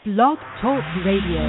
Blog Talk Radio.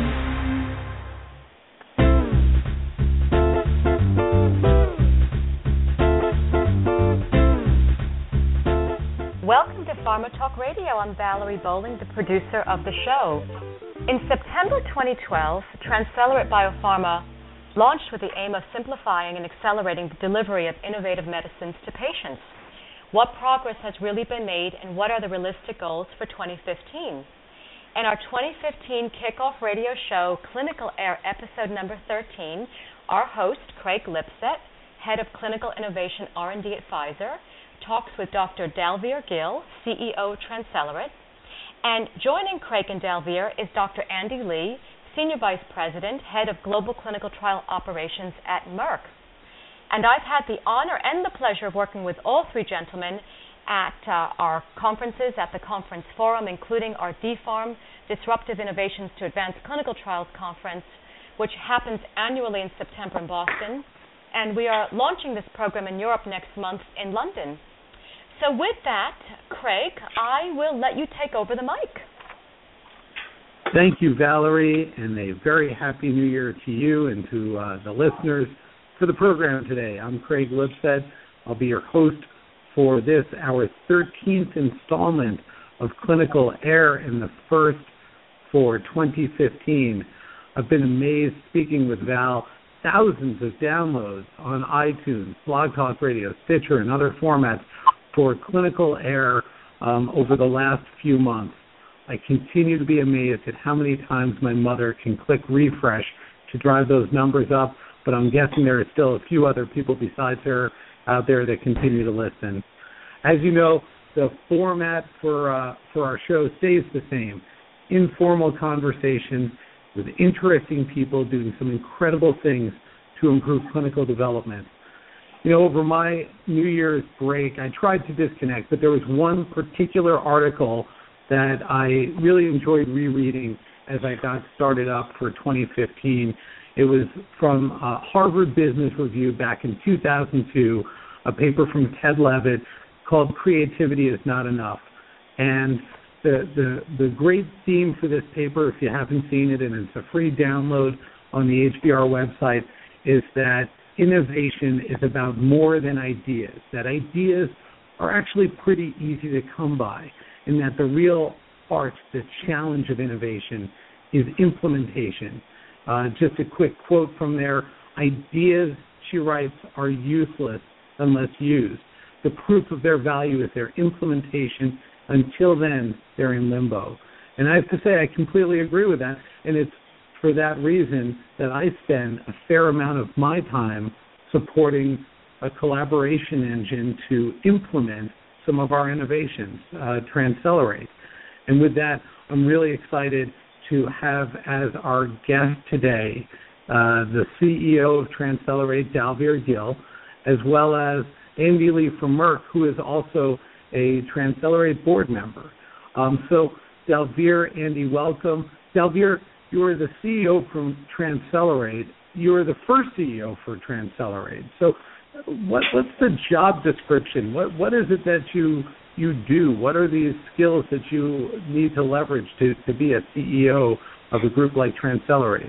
Welcome to Pharma Talk Radio. I'm Valerie Bowling, the producer of the show. In September 2012, Transcelerate Biopharma launched with the aim of simplifying and accelerating the delivery of innovative medicines to patients. What progress has really been made, and what are the realistic goals for 2015? In our 2015 kickoff radio show, Clinical Air episode number 13, our host, Craig Lipset, head of Clinical Innovation R&D at Pfizer, talks with Dr. Dalveer Gill, CEO of Transcelerate. And joining Craig and Dalveer is Dr. Andy Lee, Senior Vice President, Head of Global Clinical Trial Operations at Merck. And I've had the honor and the pleasure of working with all three gentlemen at our conferences, at the conference forum, including our DPHARM, Disruptive Innovations to Advance Clinical Trials Conference, which happens annually in September in Boston. And we are launching this program in Europe next month in London. So with that, Craig, I will let you take over the mic. Thank you, Valerie, and a very happy New Year to you and to the listeners for the program today. I'm Craig Lipset. I'll be your host for this, our 13th installment of Clinical Air, and the first for 2015. I've been amazed speaking with Val. Thousands of downloads on iTunes, Blog Talk Radio, Stitcher, and other formats for Clinical Air over the last few months. I continue to be amazed at how many times my mother can click refresh to drive those numbers up, but I'm guessing there are still a few other people besides her out there that continue to listen. As you know, the format for our show stays the same. Informal conversations with interesting people doing some incredible things to improve clinical development. You know, over my New Year's break, I tried to disconnect, but there was one particular article that I really enjoyed rereading as I got started up for 2015. It was from Harvard Business Review back in 2002, a paper from Ted Levitt called Creativity is Not Enough. And the great theme for this paper, if you haven't seen it, and it's a free download on the HBR website, is that innovation is about more than ideas, that ideas are actually pretty easy to come by, and that the real art, the challenge of innovation is implementation. Just a quick quote from there: ideas, she writes, are useless unless used. The proof of their value is their implementation. Until then, they're in limbo. And I have to say, I completely agree with that, and it's for that reason that I spend a fair amount of my time supporting a collaboration engine to implement some of our innovations, Transcelerate. And with that, I'm really excited to have as our guest today the CEO of Transcelerate, Dalveer Gill, as well as Andy Lee from Merck, who is also a Transcelerate board member. So, Dalveer, Andy, welcome. Dalveer, you are the CEO from Transcelerate. You are the first CEO for Transcelerate. So, what's the job description? What is it that you do? What are these skills that you need to leverage to be a CEO of a group like Transcelerate?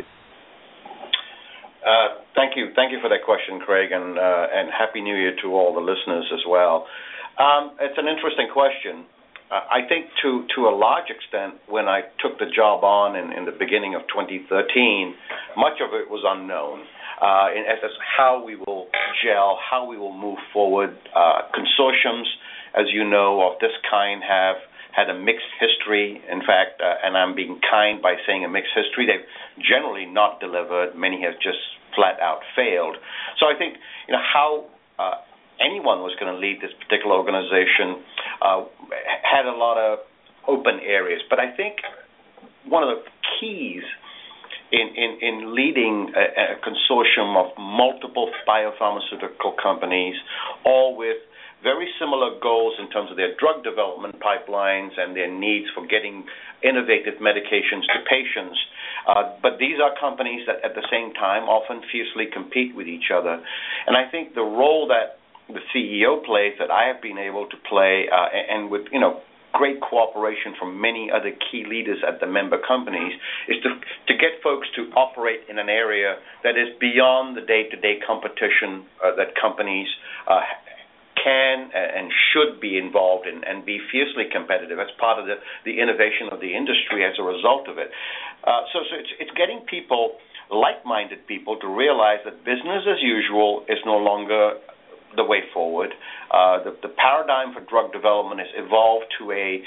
Thank you for that question, Craig, and Happy New Year to all the listeners as well. It's an interesting question. I think to a large extent, when I took the job on in the beginning of 2013, much of it was unknown as to how we will gel, how we will move forward. Consortiums, as you know, of this kind have had a mixed history. In fact, and I'm being kind by saying a mixed history, they've generally not delivered. Many have just flat out failed. So I think how anyone was going to lead this particular organization had a lot of open areas. But I think one of the keys in leading a consortium of multiple biopharmaceutical companies, all with very similar goals in terms of their drug development pipelines and their needs for getting innovative medications to patients. But these are companies that at the same time often fiercely compete with each other. And I think the role that the CEO plays, that I have been able to play, and with great cooperation from many other key leaders at the member companies, is to get folks to operate in an area that is beyond the day-to-day competition that companies can and should be involved in and be fiercely competitive as part of the innovation of the industry as a result of it. So it's getting people, like-minded people, to realize that business as usual is no longer the way forward. The paradigm for drug development has evolved to a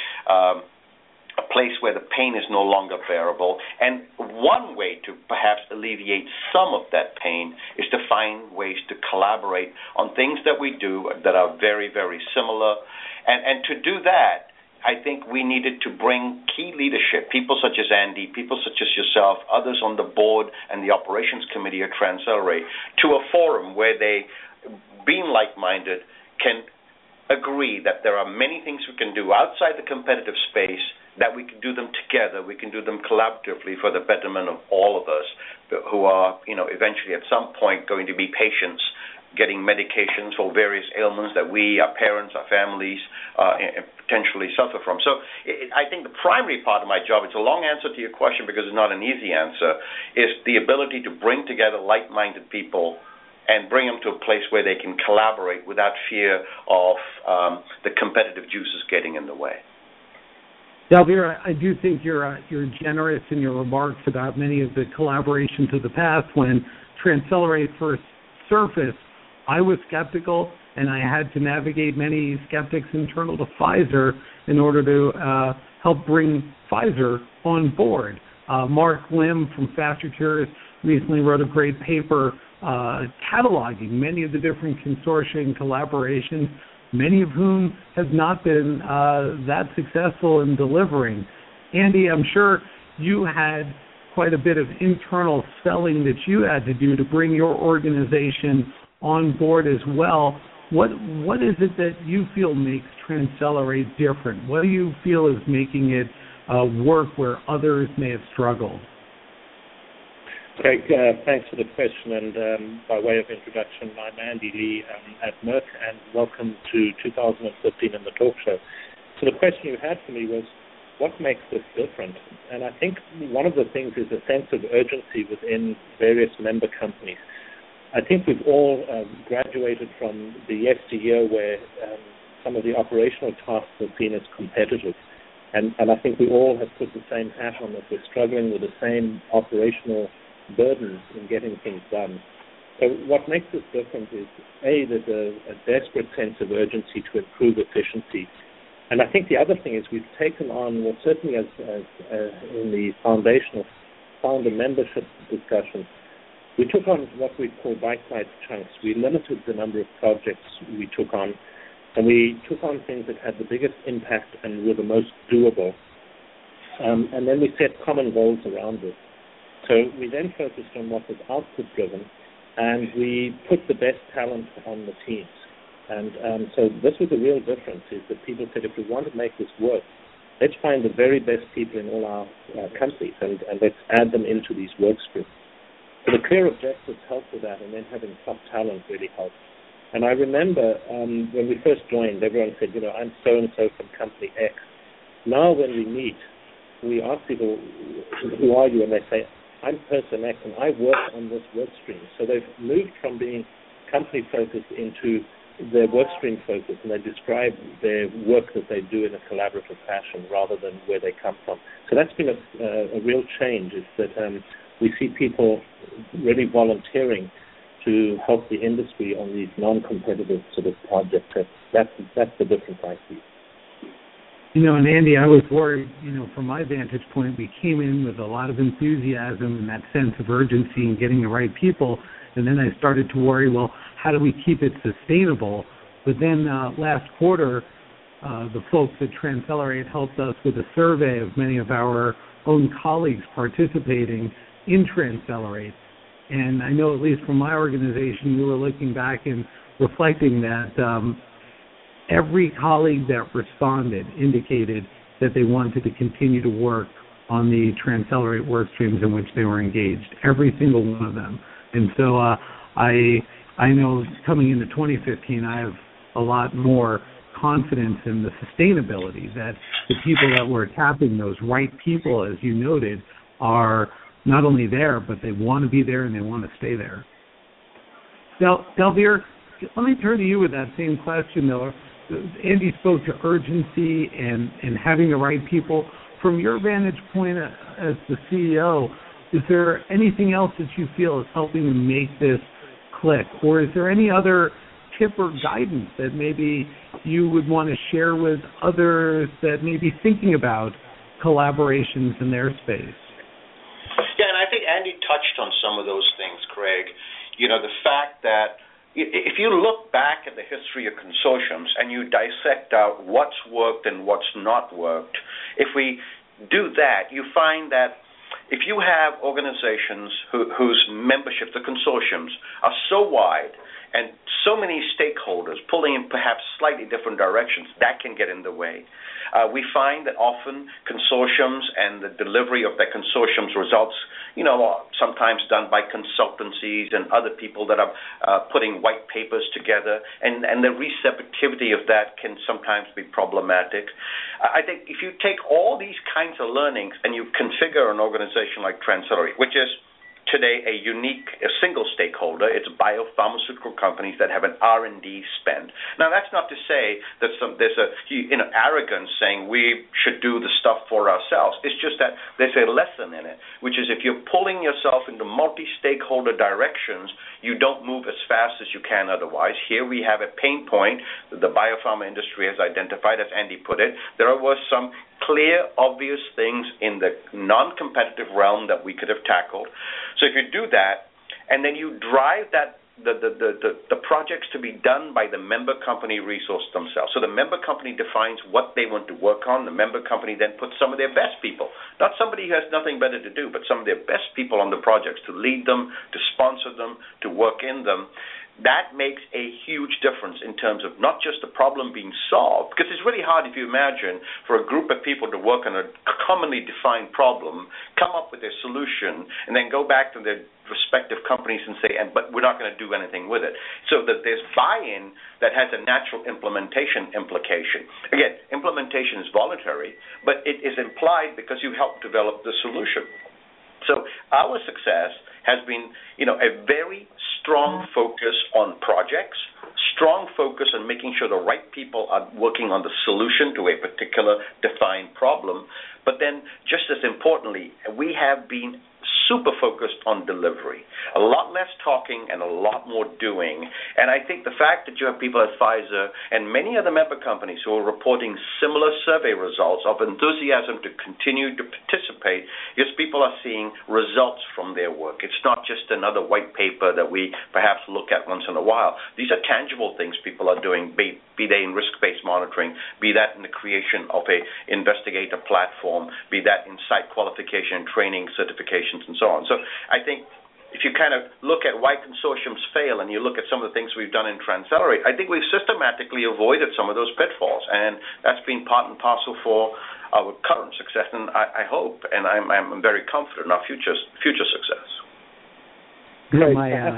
place where the pain is no longer bearable. And one way to perhaps alleviate some of that pain is to find ways to collaborate on things that we do that are very, very similar. And to do that, I think we needed to bring key leadership, people such as Andy, people such as yourself, others on the board and the operations committee of Trancelerate, to a forum where they, being like-minded, can agree that there are many things we can do outside the competitive space, that we can do them together, we can do them collaboratively for the betterment of all of us who are, eventually at some point going to be patients getting medications for various ailments that we, our parents, our families, potentially suffer from. So I think the primary part of my job, it's a long answer to your question because it's not an easy answer, is the ability to bring together like-minded people and bring them to a place where they can collaborate without fear of the competitive juices getting in the way. Dalveer, I do think you're generous in your remarks about many of the collaborations of the past. When Trancelerate first surfaced, I was skeptical, and I had to navigate many skeptics internal to Pfizer in order to help bring Pfizer on board. Mark Lim from Faster Cures recently wrote a great paper cataloging many of the different consortia and collaborations, many of whom have not been that successful in delivering. Andy, I'm sure you had quite a bit of internal selling that you had to do to bring your organization on board as well. What is it that you feel makes Trancelerate different? What do you feel is making it work where others may have struggled? Craig, thanks for the question, and by way of introduction, I'm Andy Lee at Merck, and welcome to 2015 in the talk show. So the question you had for me was, what makes this different? And I think one of the things is a sense of urgency within various member companies. I think we've all graduated from the yesteryear where some of the operational tasks are seen as competitive. And I think we all have put the same hat on that we're struggling with the same operational burdens in getting things done. So what makes this different is, A, there's a desperate sense of urgency to improve efficiency. And I think the other thing is we've taken on, well, certainly as in the foundational founder membership discussion, we took on what we call bite-sized chunks. We limited the number of projects we took on, and we took on things that had the biggest impact and were the most doable. And then we set common goals around it. So we then focused on what was output-driven, and we put the best talent on the teams. And so this was a real difference, is that people said, if we want to make this work, let's find the very best people in all our countries, and let's add them into these work streams. So the clear objectives helped with that, and then having top talent really helped. And I remember when we first joined, everyone said, I'm so-and-so from company X. Now when we meet, we ask people, who are you? And they say, I'm person X, and I work on this work stream. So they've moved from being company-focused into their work stream focus, and they describe their work that they do in a collaborative fashion rather than where they come from. So that's been a real change, is that we see people really volunteering to help the industry on these non-competitive sort of projects. That's the difference I see. And Andy, I was worried, from my vantage point, we came in with a lot of enthusiasm and that sense of urgency in getting the right people, and then I started to worry, well, how do we keep it sustainable? But then last quarter, the folks at Trancelerate helped us with a survey of many of our own colleagues participating in Trancelerate. And I know, at least from my organization, we were looking back and reflecting that every colleague that responded indicated that they wanted to continue to work on the Trancelerate work streams in which they were engaged, every single one of them. And so I know coming into 2015, I have a lot more confidence in the sustainability, that the people that we're tapping, those right people, as you noted, are not only there, but they want to be there and they want to stay there. Dalveer, let me turn to you with that same question, though. Andy spoke to urgency and having the right people. From your vantage point as the CEO, is there anything else that you feel is helping to make this click? Or is there any other tip or guidance that maybe you would want to share with others that may be thinking about collaborations in their space? Yeah, and I think Andy touched on some of those things, Craig. The fact that if you look back at the history of consortiums and you dissect out what's worked and what's not worked, if we do that, you find that if you have organizations whose membership, the consortiums, are so wide and so many stakeholders pulling in perhaps slightly different directions, that can get in the way. We find that often consortiums and the delivery of their consortiums results, are sometimes done by consultancies and other people that are putting white papers together, and the receptivity of that can sometimes be problematic. I think if you take all these kinds of learnings and you configure an organization like TransCelerate, which is today a single stakeholder. It's biopharmaceutical companies that have an R&D spend. Now, that's not to say that there's a arrogance saying we should do the stuff for ourselves. It's just that there's a lesson in it, which is if you're pulling yourself into multi-stakeholder directions, you don't move as fast as you can otherwise. Here we have a pain point that the biopharma industry has identified, as Andy put it. There was some clear, obvious things in the non-competitive realm that we could have tackled. So if you do that, and then you drive that the projects to be done by the member company resource themselves. So the member company defines what they want to work on. The member company then puts some of their best people, not somebody who has nothing better to do, but some of their best people on the projects to lead them, to sponsor them, to work in them. That makes a huge difference in terms of not just the problem being solved, because it's really hard, if you imagine, for a group of people to work on a commonly defined problem, come up with a solution, and then go back to their respective companies and say, but we're not going to do anything with it. So that there's buy-in that has a natural implementation implication. Again, implementation is voluntary, but it is implied because you help develop the solution. So our success has been, a very strong focus on projects, strong focus on making sure the right people are working on the solution to a particular defined problem. But then, just as importantly, we have been super focused on delivery. A lot less talking and a lot more doing. And I think the fact that you have people at Pfizer and many other member companies who are reporting similar survey results of enthusiasm to continue to participate is people are seeing results from their work. It's not just another white paper that we perhaps look at once in a while. These are tangible things people are doing, be they in risk-based monitoring, be that in the creation of a investigator platform, be that in site qualification, training, certifications, and so on. So I think if you kind of look at why consortiums fail and you look at some of the things we've done in TransCelerate, I think we've systematically avoided some of those pitfalls, and that's been part and parcel for our current success, and I hope, and I'm very confident in our future success. Great.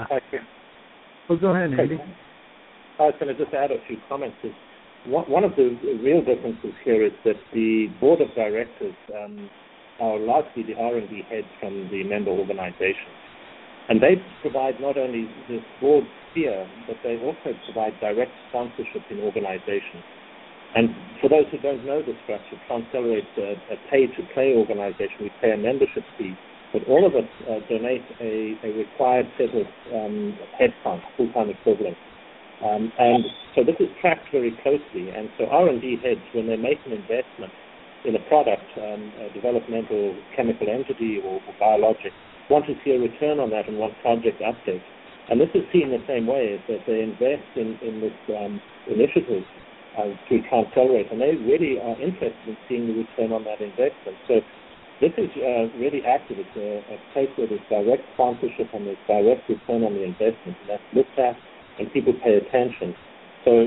Go ahead, Andy. I was going to just add a few comments. One of the real differences here is that the board of directors are largely the R&D heads from the member organizations. And they provide not only this broad sphere, but they also provide direct sponsorship in organizations. And for those who don't know the structure, TransCelerate's a pay-to-play organization. We pay a membership fee, but all of us donate a required set of headcount, full-time equivalent. And so this is tracked very closely. And so R&D heads, when they make an investment in a product, a developmental chemical entity or biologic, want to see a return on that and want project updates. And this is seen the same way, is that they invest in this initiative through TransCelerate, and they really are interested in seeing the return on that investment. So this is really active. It's a place where there's direct sponsorship and there's direct return on the investment, and that's looked at and people pay attention. So,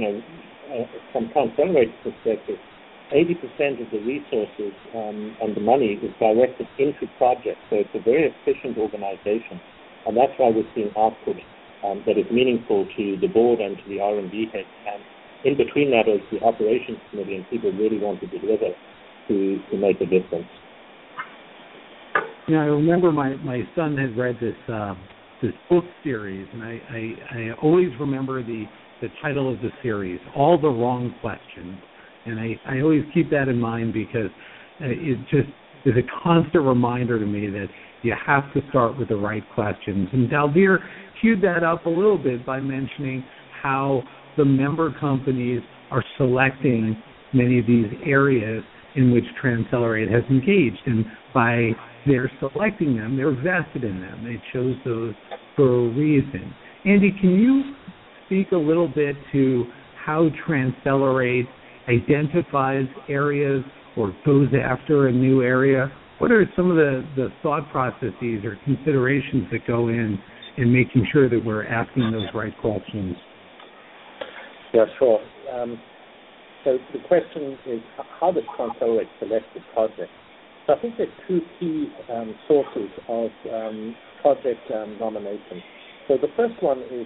from TransCelerate's perspective, 80% of the resources and the money is directed into projects. So it's a very efficient organization, and that's why we're seeing output that is meaningful to the board and to the R&D heads. And in between that is the operations committee and people really want to deliver to make a difference. I remember my son had read this book series, and I always remember the title of the series, All the Wrong Questions. And I always keep that in mind because it just is a constant reminder to me that you have to start with the right questions. And Dalveer queued that up a little bit by mentioning how the member companies are selecting many of these areas in which Transcelerate has engaged. And by their selecting them, they're vested in them. They chose those for a reason. Andy, can you speak a little bit to how Transcelerate identifies areas or goes after a new area? What are some of the thought processes or considerations that go in making sure that we're asking those right questions? Yeah, sure. So the question is, how does Transcelerate select the project? So I think there's two key sources of project nomination. So the first one is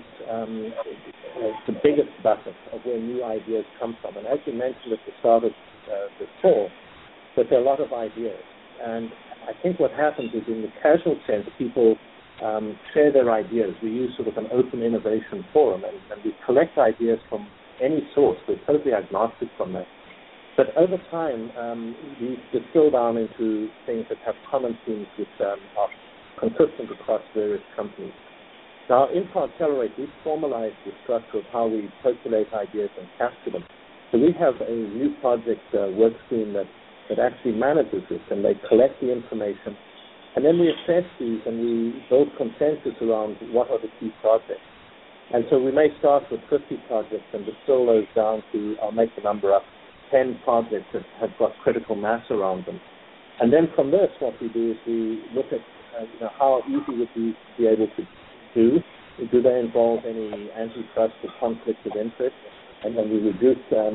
the biggest bucket of where new ideas come from. And as you mentioned at the start of this call, that there are a lot of ideas. And I think what happens is in the casual sense, people share their ideas. We use sort of an open innovation forum, and we collect ideas from any source. We're totally agnostic from that. But over time, we distill down into things that have common themes which are consistent across various companies. Now, in Transcelerate, we've formalized the structure of how we percolate ideas and capture them. So we have a new project work stream that actually manages this, and they collect the information, and then we assess these and we build consensus around what are the key projects. And so we may start with 50 projects and distill those down to, I'll make the number up, 10 projects that have got critical mass around them. And then from this, what we do is we look at how easy would we be able to do. Do they involve any antitrust or conflict of interest? And then we reduce,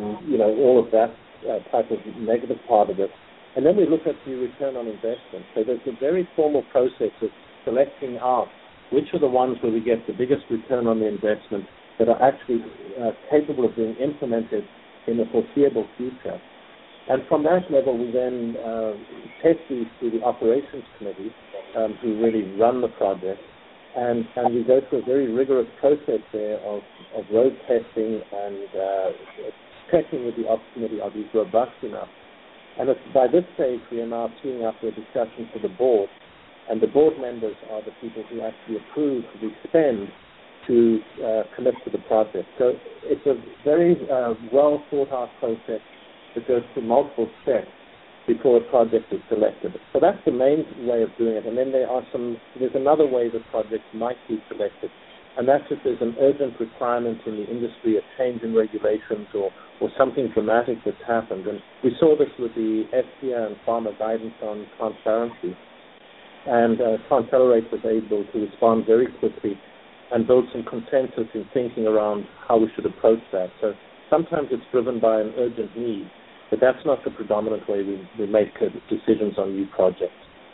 all of that type of negative part of it. And then we look at the return on investment. So there's a very formal process of selecting out which are the ones where we get the biggest return on the investment that are actually capable of being implemented in the foreseeable future. And from that level, we then test these through the operations committee who really run the project. And we go through a very rigorous process there of road testing and checking with the ops committee, are these robust enough? And by this stage, we are now teeing up a discussion for the board. And the board members are the people who actually approve the spend to commit to the project. So it's a very well thought out process that goes through multiple steps before a project is selected. So that's the main way of doing it. And then there's another way that projects might be selected. And that's if there's an urgent requirement in the industry, a change in regulations or something dramatic that's happened. And we saw this with the FDA and pharma guidance on transparency. And Transcelerate was able to respond very quickly and build some consensus in thinking around how we should approach that. So sometimes it's driven by an urgent need, but that's not the predominant way we make decisions on new projects.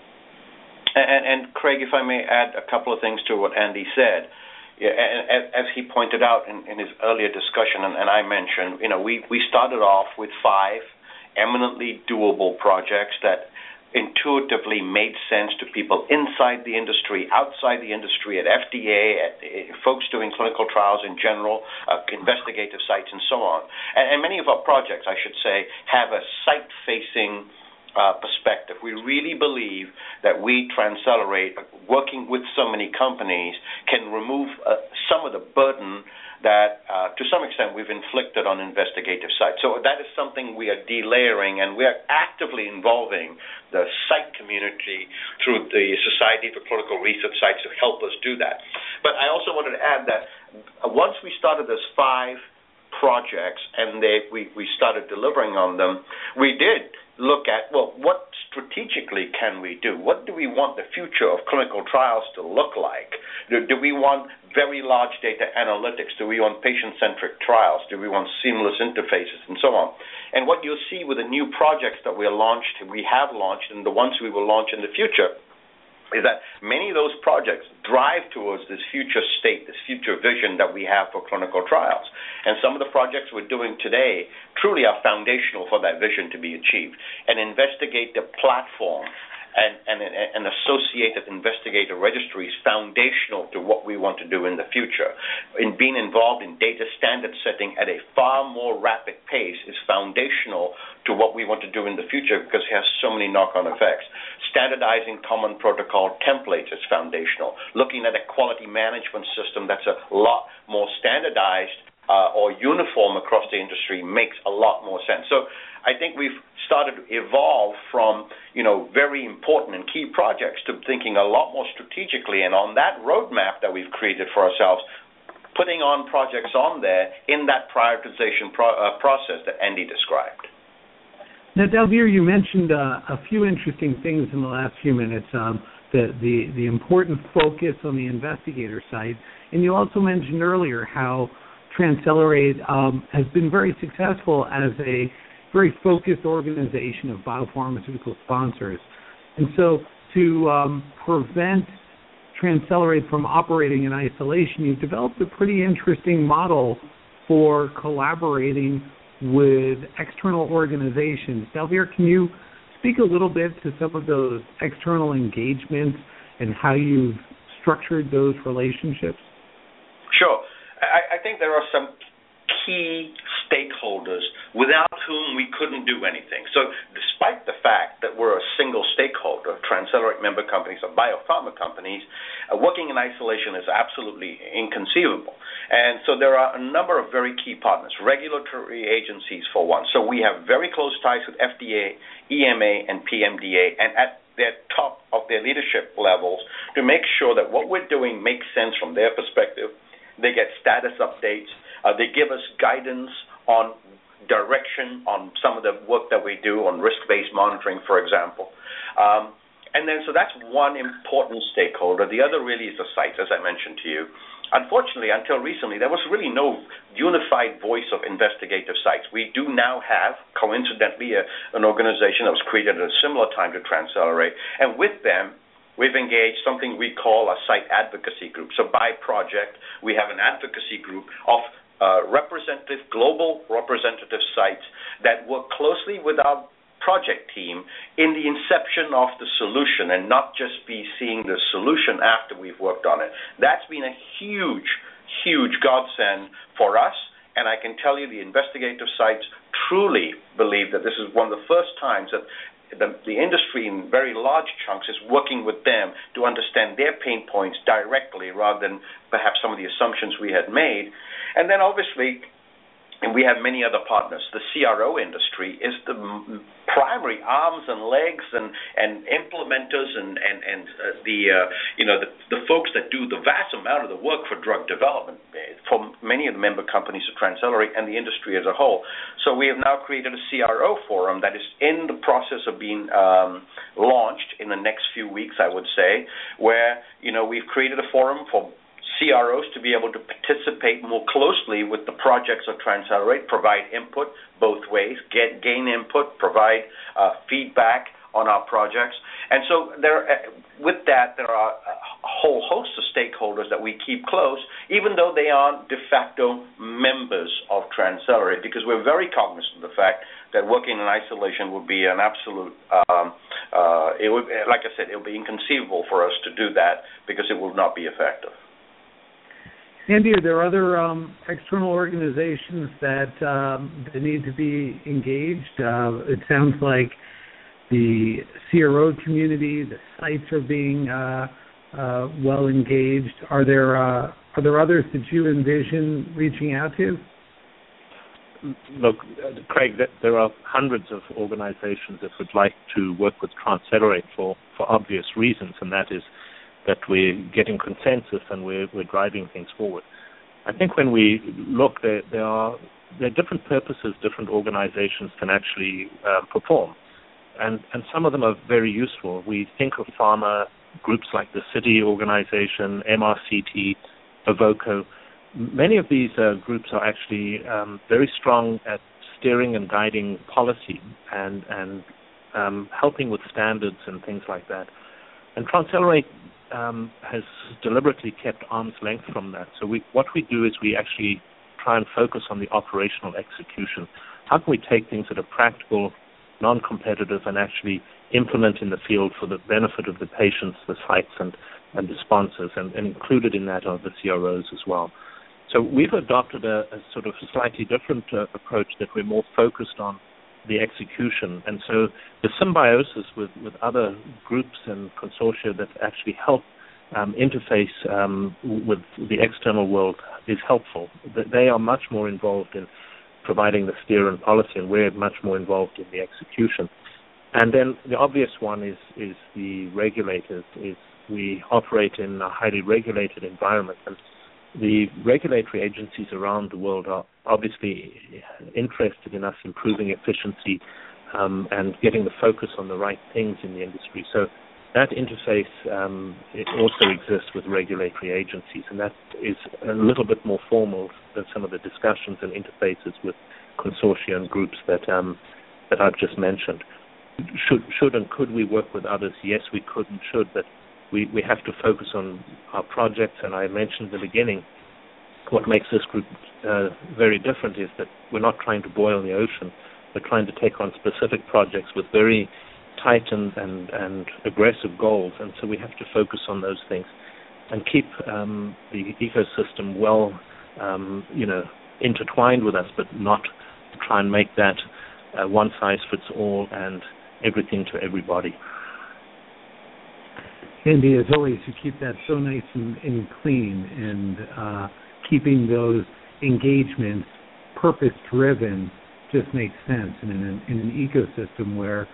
And Craig, if I may add a couple of things to what Andy said. Yeah, and as he pointed out in his earlier discussion, and I mentioned, we started off with 5 eminently doable projects that intuitively made sense to people inside the industry, outside the industry, at FDA, at folks doing clinical trials in general, investigative sites, and so on. And many of our projects, I should say, have a site-facing perspective. We really believe that we, Transcelerate, working with so many companies, can remove some of the burden that, to some extent, we've inflicted on investigative sites. So that is something we are delayering, and we are actively involving the site community through the Society for Clinical Research Sites to help us do that. But I also wanted to add that once we started those 5 projects and we started delivering on them, we did look at, what strategically can we do? What do we want the future of clinical trials to look like? Do we want very large data analytics? Do we want patient-centric trials? Do we want seamless interfaces and so on? And what you'll see with the new projects that we have launched, and the ones we will launch in the future, is that many of those projects drive towards this future state, this future vision that we have for clinical trials. And some of the projects we're doing today truly are foundational for that vision to be achieved. And investigative platform and associated investigator registry is foundational to what we want to do in the future. In being involved in data standard setting at a far more rapid pace is foundational to what we want to do in the future because it has so many knock-on effects. Standardizing common protocol templates is foundational. Looking at a quality management system that's a lot more standardized or uniform across the industry makes a lot more sense. So I think we've started to evolve from, very important and key projects to thinking a lot more strategically. And on that roadmap that we've created for ourselves, putting on projects on there in that prioritization process that Andy described. Now, Dalveer, you mentioned a few interesting things in the last few minutes, the important focus on the investigator side. And you also mentioned earlier how TransCelerate has been very successful as a very focused organization of biopharmaceutical sponsors. And so to prevent TransCelerate from operating in isolation, you've developed a pretty interesting model for collaborating with external organizations. Dalveer, can you speak a little bit to some of those external engagements and how you've structured those relationships? Sure. I think there are some key stakeholders without whom we couldn't do anything. So despite the fact that we're a single stakeholder, TransCelerate member companies or biopharma companies, working in isolation is absolutely inconceivable. And so there are a number of very key partners, regulatory agencies for one. So we have very close ties with FDA, EMA, and PMDA, and at their top of their leadership levels to make sure that what we're doing makes sense from their perspective. They get status updates. They give us guidance on direction on some of the work that we do on risk-based monitoring, for example. And then so that's one important stakeholder. The other really is the sites, as I mentioned to you. Unfortunately, until recently, there was really no unified voice of investigative sites. We do now have, coincidentally, an organization that was created at a similar time to TransCelerate, and with them, we've engaged something we call a site advocacy group. So by project, we have an advocacy group of global representative sites that work closely with our project team in the inception of the solution and not just be seeing the solution after we've worked on it. That's been a huge, huge godsend for us, and I can tell you the investigative sites truly believe that this is one of the first times that the industry in very large chunks is working with them to understand their pain points directly rather than perhaps some of the assumptions we had made. And then obviously, and we have many other partners, the CRO industry is the primary arms and legs and implementers and the folks that do the vast amount of the work for drug development for many of the member companies of TransCelerate and the industry as a whole. So we have now created a CRO forum that is in the process of being launched in the next few weeks, I would say, where we've created a forum for CROs to be able to participate more closely with the projects of TransCelerate, provide input both ways, gain input, provide feedback on our projects. And so with that, there are a whole host of stakeholders that we keep close, even though they aren't de facto members of TransCelerate, because we're very cognizant of the fact that working in isolation would be an absolute, like I said, it would be inconceivable for us to do that because it will not be effective. Andy, are there other external organizations that need to be engaged? It sounds like the CRO community, the sites are being well engaged. Are there others that you envision reaching out to? Look, Craig, there are hundreds of organizations that would like to work with TransCelerate for obvious reasons, and that is that we're getting consensus and we're driving things forward. I think when we look, there are different purposes different organizations can actually perform, and some of them are very useful. We think of pharma groups like the City Organization, MRCT, Evoco. Many of these groups are actually very strong at steering and guiding policy and helping with standards and things like that. And Transcelerate has deliberately kept arm's length from that. So what we do is we actually try and focus on the operational execution. How can we take things that are practical, non-competitive, and actually implement in the field for the benefit of the patients, the sites, and the sponsors, and included in that are the CROs as well. So we've adopted a sort of slightly different approach that we're more focused on the execution. And so the symbiosis with other groups and consortia that actually help interface with the external world is helpful. They are much more involved in providing the steer and policy, and we're much more involved in the execution. And then the obvious one is the regulators. We operate in a highly regulated environment, and the regulatory agencies around the world are obviously interested in us improving efficiency and getting the focus on the right things in the industry. So that interface it also exists with regulatory agencies, and that is a little bit more formal than some of the discussions and interfaces with consortia and groups that I've just mentioned. Should and could we work with others? Yes, we could and should, but we have to focus on our projects. And I mentioned in the beginning, what makes this group very different is that we're not trying to boil the ocean. We're trying to take on specific projects with very tight and aggressive goals, and so we have to focus on those things and keep the ecosystem well, intertwined with us, but not try and make that one size fits all and everything to everybody. Andy, as always, you keep that so nice and clean, and keeping those engagements purpose-driven just makes sense. And in an ecosystem where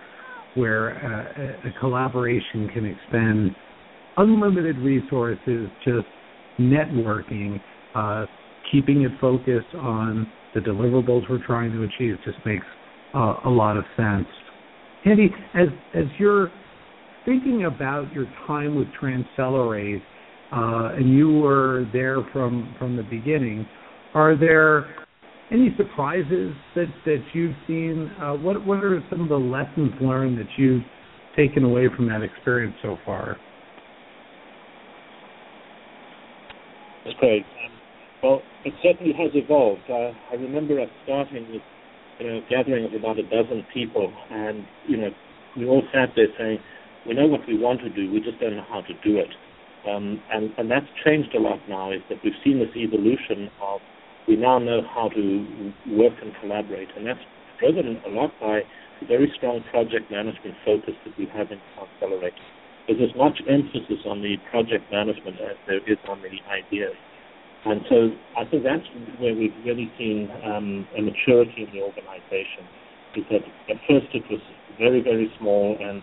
a collaboration can expend unlimited resources, just networking, keeping it focused on the deliverables we're trying to achieve just makes a lot of sense. Andy, as you're thinking about your time with Transcelerate, and you were there from the beginning, are there any surprises that you've seen? What are some of the lessons learned that you've taken away from that experience so far? That's great. Well, it certainly has evolved. I remember us starting with a gathering of about a dozen people, and we all sat there saying, we know what we want to do, we just don't know how to do it. And that's changed a lot now, is that we've seen this evolution of we now know how to work and collaborate, and that's driven a lot by the very strong project management focus that we have in Transcelerate. There's as much emphasis on the project management as there is on the ideas. And so I think that's where we've really seen a maturity in the organization, is that at first it was very, very small and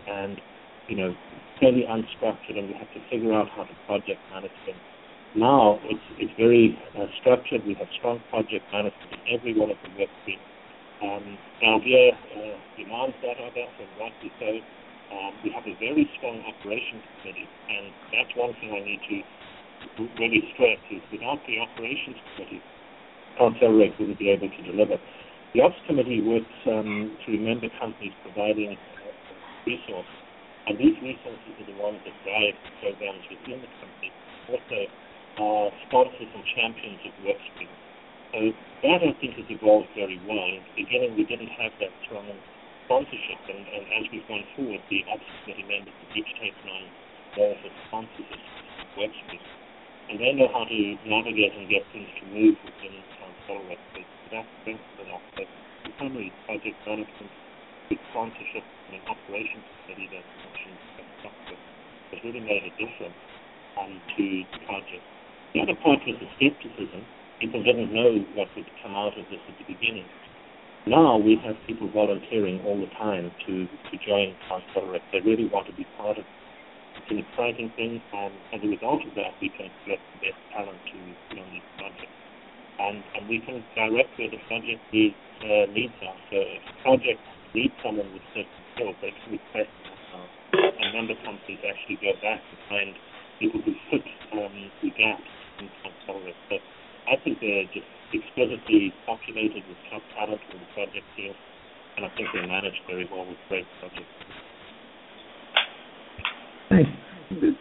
fairly unstructured, and we have to figure out how to project manage them. Now it's very structured. We have strong project management in every one of the work streams. Alvear demands that of us, and rightly so. We have a very strong operations committee, and that's one thing I need to really stress, is without the operations committee, Transcelerate wouldn't be able to deliver. The ops committee works through member companies providing resources, and these resources are the ones that drive programs within the company, also sponsors and champions of work streams. So that, I think, has evolved very well. In the beginning, we didn't have that strong sponsorship, and as we've gone forward, the ops committee members have each taken on more of a sponsorship of work streams. And they know how to navigate and get things to move within Transcelerate. So that brings it up. But the primary project management, with sponsorship, and an operations committee that functions has really made a difference to the project. The other part was the skepticism. People didn't know what would come out of this at the beginning. Now we have people volunteering all the time to join Transcelerate. They really want to be part of it. It's an exciting thing, and as a result of that, we can select the best talent to be on these projects. And we can direct where the project needs us. So if a project needs someone with certain skills, they can request and member companies actually go back and find people who fit the gaps in Transcelerate. So I think they're just exquisitely populated with top talent in the project team, and I think they're managed very well with great projects.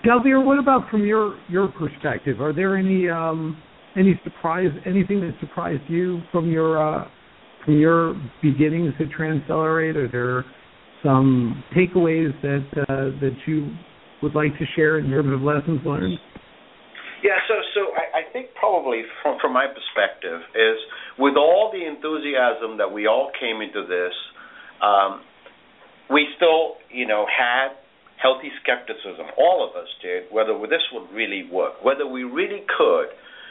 Dalbir, what about from your perspective? Are there any anything that surprised you from your beginnings at Transcelerate? Are there some takeaways that you would like to share in terms of lessons learned? Yeah, so I think probably from my perspective is with all the enthusiasm that we all came into this, we still, had healthy skepticism. All of us did, whether this would really work, whether we really could,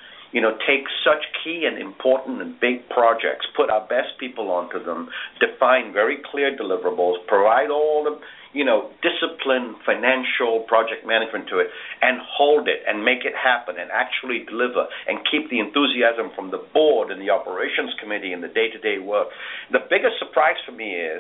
take such key and important and big projects, put our best people onto them, define very clear deliverables, provide all the discipline, financial, project management to it, and hold it and make it happen and actually deliver and keep the enthusiasm from the board and the operations committee and the day-to-day work. The biggest surprise for me is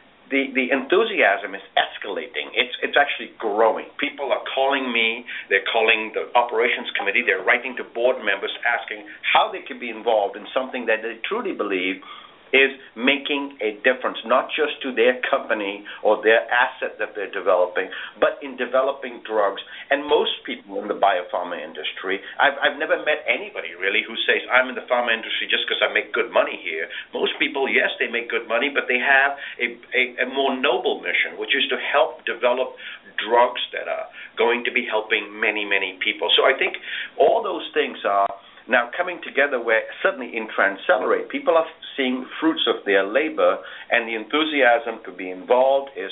the enthusiasm is escalating. It's actually growing. People are calling me. They're calling the operations committee. They're writing to board members asking how they can be involved in something that they truly believe is making a difference, not just to their company or their asset that they're developing, but in developing drugs. And most people in the biopharma industry, I've never met anybody really who says, I'm in the pharma industry just because I make good money here. Most people, yes, they make good money, but they have a more noble mission, which is to help develop drugs that are going to be helping many, many people. So I think all those things are now coming together where certainly in Transcelerate, people are seeing fruits of their labor, and the enthusiasm to be involved is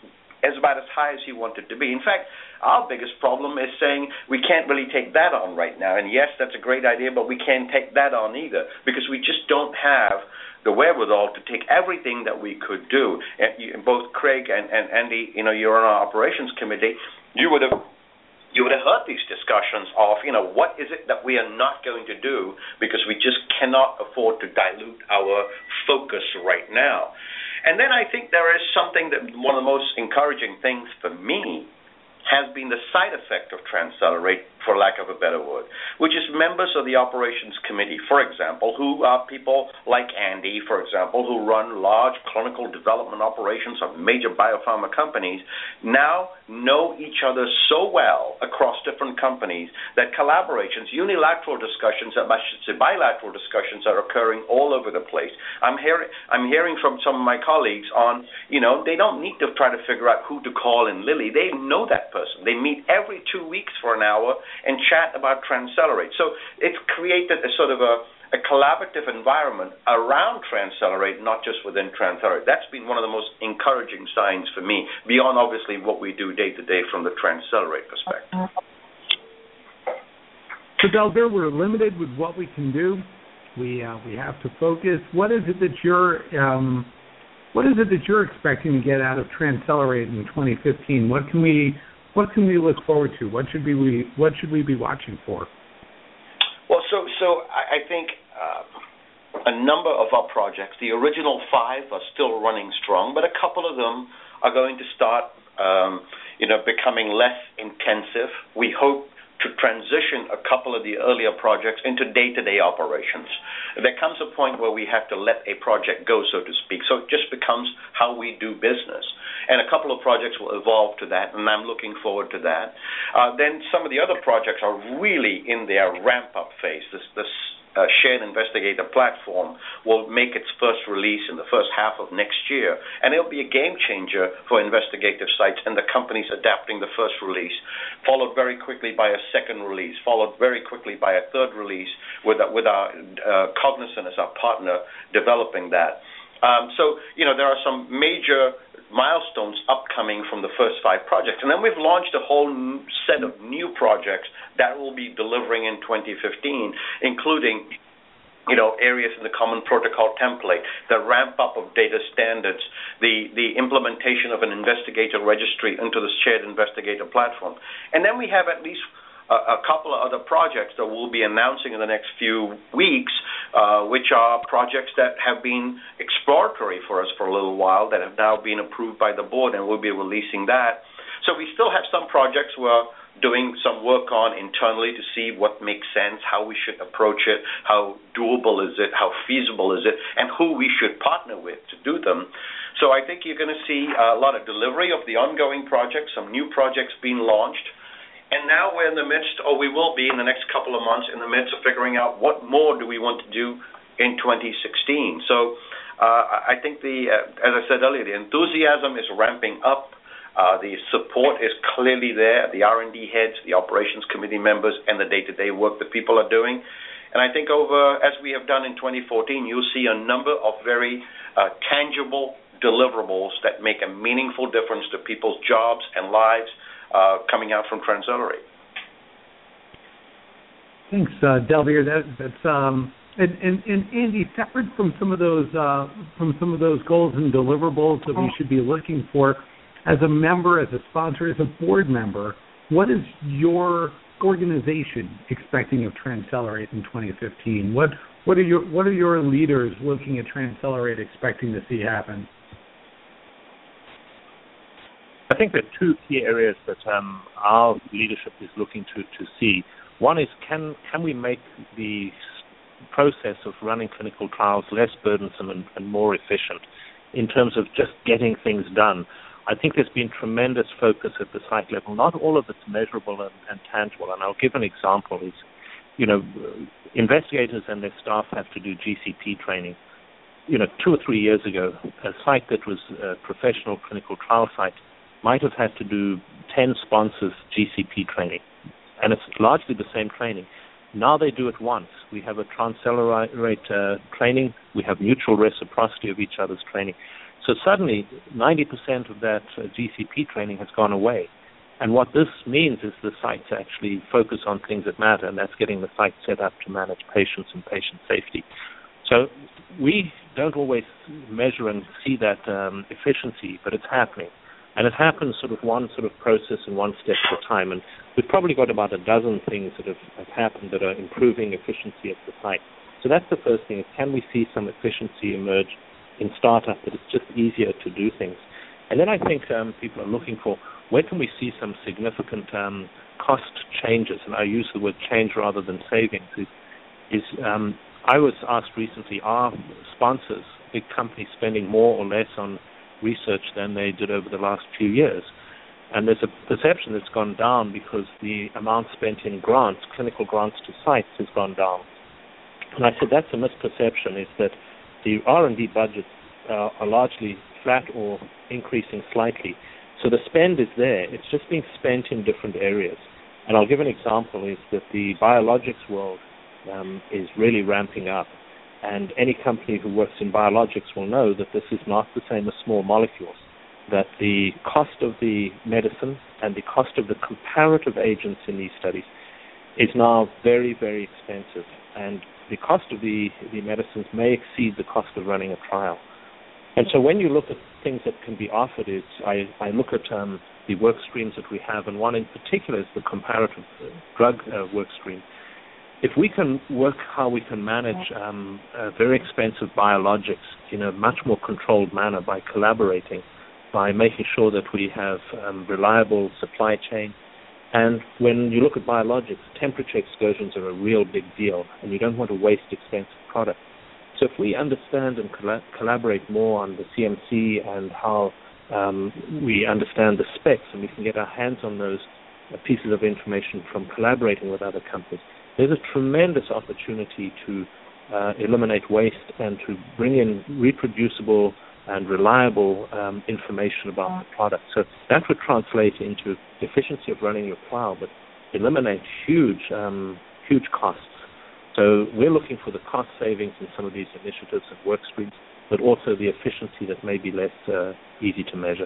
about as high as you want it to be. In fact, our biggest problem is saying we can't really take that on right now. And yes, that's a great idea, but we can't take that on either because we just don't have the wherewithal to take everything that we could do. And both Craig and Andy, you're on our operations committee, you would have heard these discussions of, what is it that we are not going to do because we just cannot afford to dilute our focus right now. And then I think there is something that one of the most encouraging things for me has been the side effect of Transcelerate, for lack of a better word, which is members of the operations committee, for example, who are people like Andy, for example, who run large clinical development operations of major biopharma companies, now know each other so well across different companies that collaborations, unilateral discussions, I should say bilateral discussions are occurring all over the place. I'm hearing from some of my colleagues on, they don't need to try to figure out who to call in Lilly. They know that person. They meet every 2 weeks for an hour and chat about Transcelerate. So it's created a sort of a collaborative environment around Transcelerate, not just within Transcelerate. That's been one of the most encouraging signs for me, beyond obviously what we do day to day from the Transcelerate perspective. So Dalbir, we're limited with what we can do. We have to focus. What is it that you're expecting to get out of Transcelerate in 2015? What can we look forward to? What should we be watching for? Well, so I think a number of our projects, the original 5 are still running strong, but a couple of them are going to start, becoming less intensive. We hope to transition a couple of the earlier projects into day-to-day operations. There comes a point where we have to let a project go, so to speak. So it just becomes how we do business. And a couple of projects will evolve to that, and I'm looking forward to that. Then some of the other projects are really in their ramp-up phase. This shared investigator platform will make its first release in the first half of next year, and it'll be a game changer for investigative sites and the companies adapting the first release, followed very quickly by a second release, followed very quickly by a third release with our Cognizant as our partner developing that. So there are some major milestones upcoming from the first 5 projects. And then we've launched a whole set of new projects that will be delivering in 2015, including areas in the common protocol template, the ramp-up of data standards, the implementation of an investigator registry into the shared investigator platform. And then we have at least a couple of other projects that we'll be announcing in the next few weeks, which are projects that have been exploratory for us for a little while, that have now been approved by the board, and we'll be releasing that. So we still have some projects we're doing some work on internally to see what makes sense, how we should approach it, how doable is it, how feasible is it, and who we should partner with to do them. So I think you're going to see a lot of delivery of the ongoing projects, some new projects being launched, And now we're in the midst, or we will be in the next couple of months, in the midst of figuring out what more do we want to do in 2016. So I think as I said earlier, the enthusiasm is ramping up. The support is clearly there. The R&D heads, the operations committee members, and the day-to-day work that people are doing. And I think as we have done in 2014, you'll see a number of very tangible deliverables that make a meaningful difference to people's jobs and lives coming out from Transcelerate. Thanks, Dalbir. That's and Andy, separate from some of those goals and deliverables that we should be looking for, as a member, as a sponsor, as a board member, what is your organization expecting of Transcelerate in 2015? What are your leaders looking at Transcelerate expecting to see happen? I think there are two key areas that our leadership is looking to see. One is can we make the process of running clinical trials less burdensome and more efficient in terms of just getting things done. I think there's been tremendous focus at the site level. Not all of it's measurable and tangible, and I'll give an example. Investigators and their staff have to do GCP training. 2 or 3 years ago, a site that was a professional clinical trial site might have had to do 10 sponsors GCP training, and it's largely the same training. Now they do it once. We have a Transcelerate training. We have mutual reciprocity of each other's training. So suddenly, 90% of that GCP training has gone away. And what this means is the sites actually focus on things that matter, and that's getting the site set up to manage patients and patient safety. So we don't always measure and see that efficiency, but it's happening. And it happens one process and one step at a time. And we've probably got about a dozen things that have happened that are improving efficiency at the site. So that's the first thing, is can we see some efficiency emerge in startup, that it's just easier to do things. And then I think people are looking for, where can we see some significant cost changes? And I use the word change rather than savings. I was asked recently, are sponsors, big companies, spending more or less on research than they did over the last few years? And there's a perception that's gone down because the amount spent in grants, clinical grants to sites, has gone down. And I said that's a misperception, is that the R&D budgets are largely flat or increasing slightly. So the spend is there. It's just being spent in different areas. And I'll give an example, is that the biologics world is really ramping up. And any company who works in biologics will know that this is not the same as small molecules, that the cost of the medicine and the cost of the comparative agents in these studies is now very, very expensive. And the cost of the medicines may exceed the cost of running a trial. And so when you look at things that can be offered, I look at the work streams that we have, and one in particular is the comparative drug work stream. If we can work how we can manage very expensive biologics in a much more controlled manner by collaborating, by making sure that we have reliable supply chain. And when you look at biologics, temperature excursions are a real big deal, and you don't want to waste expensive product. So if we understand and collaborate more on the CMC and how we understand the specs, and we can get our hands on those pieces of information from collaborating with other companies, there's a tremendous opportunity to eliminate waste and to bring in reproducible and reliable information about the product. So that would translate into efficiency of running your trial, but eliminate huge costs. So we're looking for the cost savings in some of these initiatives and work streams, but also the efficiency that may be less easy to measure.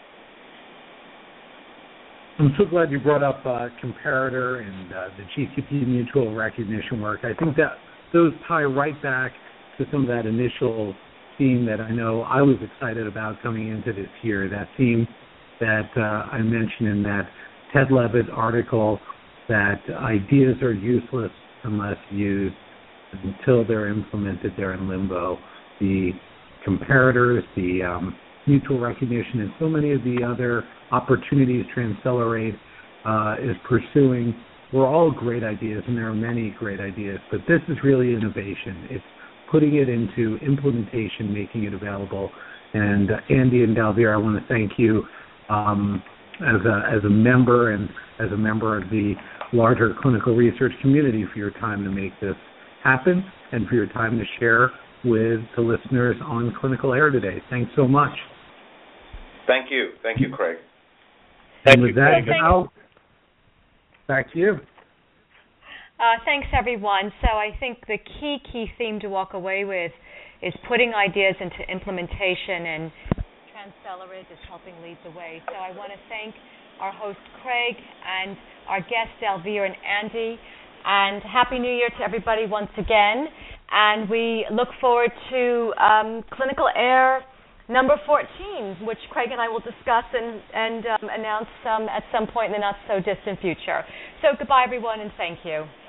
I'm so glad you brought up comparator and the GCP mutual recognition work. I think that those tie right back to some of that initial theme that I know I was excited about coming into this year, that theme that I mentioned in that Ted Levitt article, that ideas are useless unless used. Until they're implemented, they're in limbo. The comparators, the mutual recognition, and so many of the other opportunities Transcelerate is pursuing were all great ideas, and there are many great ideas, but this is really innovation. It's putting it into implementation, making it available. And Andy and Dalbir, I want to thank you as a member and as a member of the larger clinical research community for your time to make this happen and for your time to share with the listeners on Clinical Air today. Thanks so much. Thank you. Thank you, Craig. And with that, Val, back to you. Thanks, everyone. So I think the key theme to walk away with is putting ideas into implementation, and Transcelerate is helping lead the way. So I want to thank our host, Craig, and our guests, Elvira and Andy, and Happy New Year to everybody once again. And we look forward to Clinical Air number 14, which Craig and I will discuss and announce at some point in the not-so-distant future. So goodbye, everyone, and thank you.